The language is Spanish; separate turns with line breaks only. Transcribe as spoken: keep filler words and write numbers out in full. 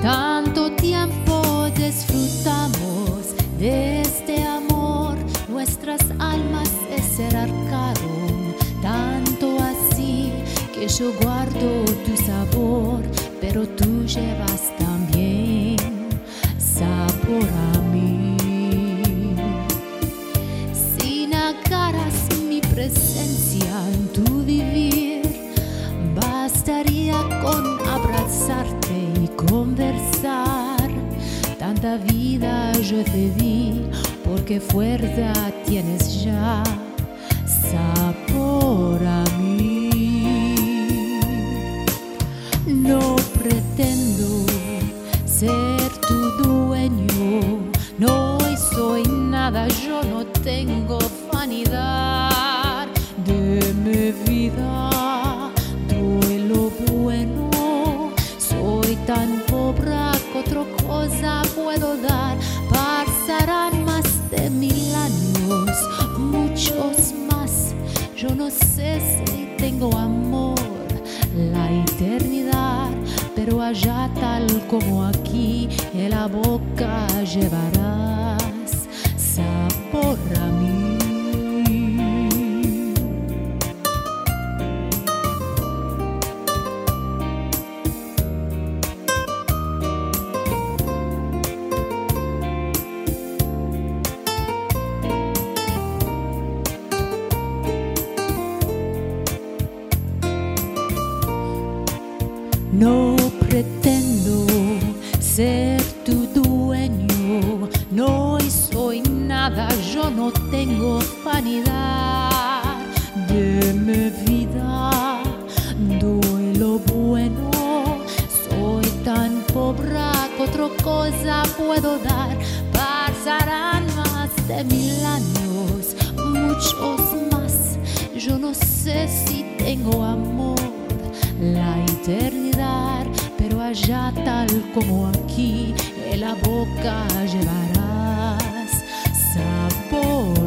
Tanto tiempo disfrutamos de este amor, nuestras almas se acercaron, tanto así que yo guardo tu sabor, pero tú llevas también sabor a mí. Si negaras mi presencia en tu vivir, bastaría con abrazarte y conversar. Tanta vida yo te di, porque fuerza tienes ya sabor a mí. No pretendo ser tu dueño, no soy nada, yo no tengo vanidad de mi vida. Doy lo bueno, soy tan pobre que otra cosa puedo dar. Pasarán más de mil años, muchos más. Yo no sé si tengo amor, la eternidad, pero allá tal como aquí en la boca llevarás sabor a mí. No pretendo ser tu dueño, no soy nada, yo no tengo vanidad de mi vida. Doy lo bueno, soy tan pobre que otra cosa puedo dar. Pasarán más de mil años, muchos más. Yo no sé si tengo amor, la eternidad, pero allá tal como aquí en la boca llevarás sabor.